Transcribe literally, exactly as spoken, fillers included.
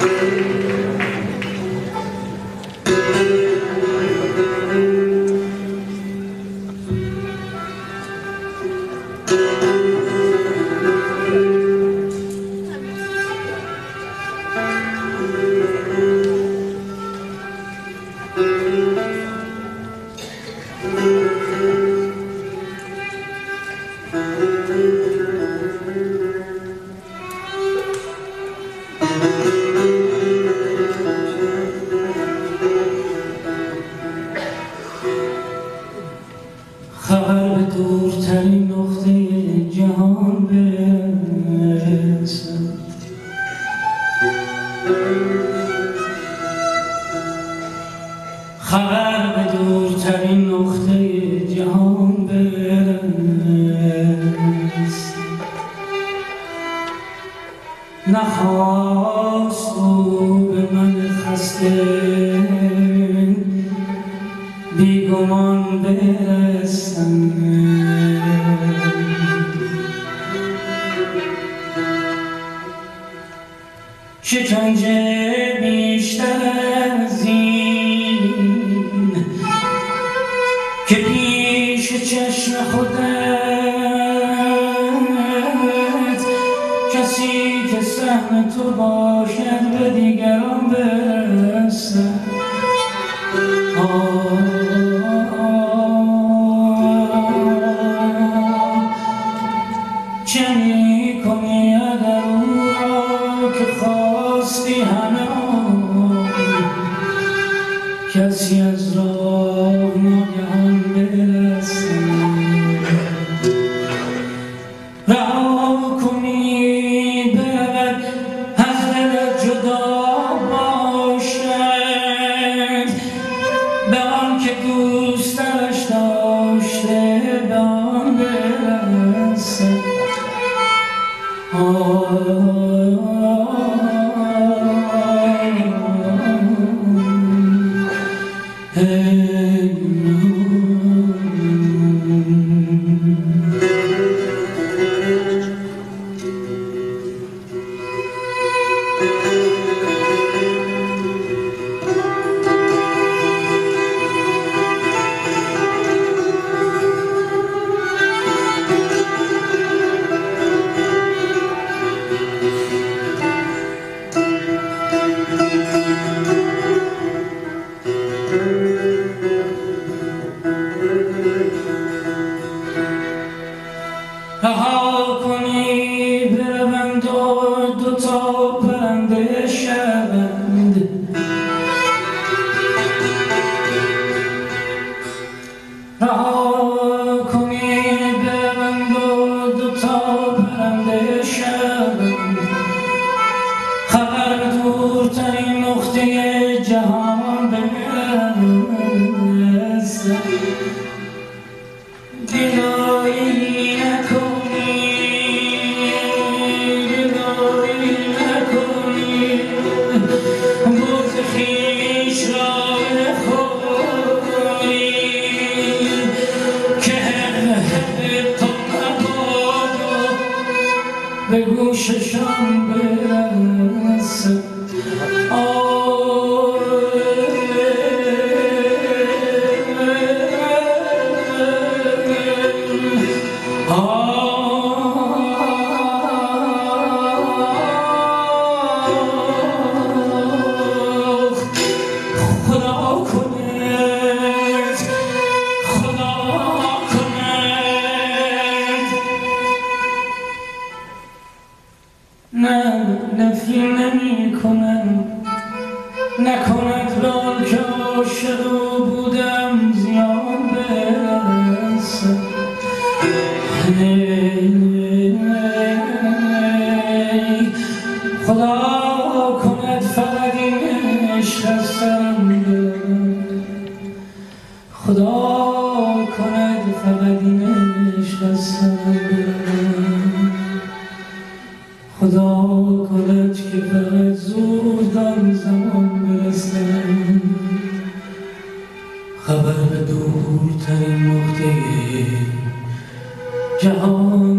خبر به دورترین نقطه جهان برسد، خبر به دورترین نقطه جهان برسد. نخواست او به من خسته بیگمان برسم، شکنجه بیشتر از این که پیش چشم خودت کسی که سهم تو باشد به دیگران برسد. چه می کنی اگر او را که خواستی هنوز کسی از راه ناگهان برسد؟ رها کنی برود از دلت جدا باشد، به آن که دوستش داشته به آن برسد. رها کنی بروند و دوتا پرنده شوند، رها کنی بروند و دوتا پرنده شوند، خبر به دورترین نقطه جهان برسد. گلایی نکنی، گلایی نکنی، بغض خویش را بخوری که حق تو مبادا به گوششان برسد. نه نفی نمی کنم، نکند به آن که عاشق او بودم زیان برسد. خدا کند فقط این عشق از سرم برد، خدا کند فقط این عشق از سرم برد، خدا کند که فقط زود آن زمان برسم. خبر به دورترین نقطه جهان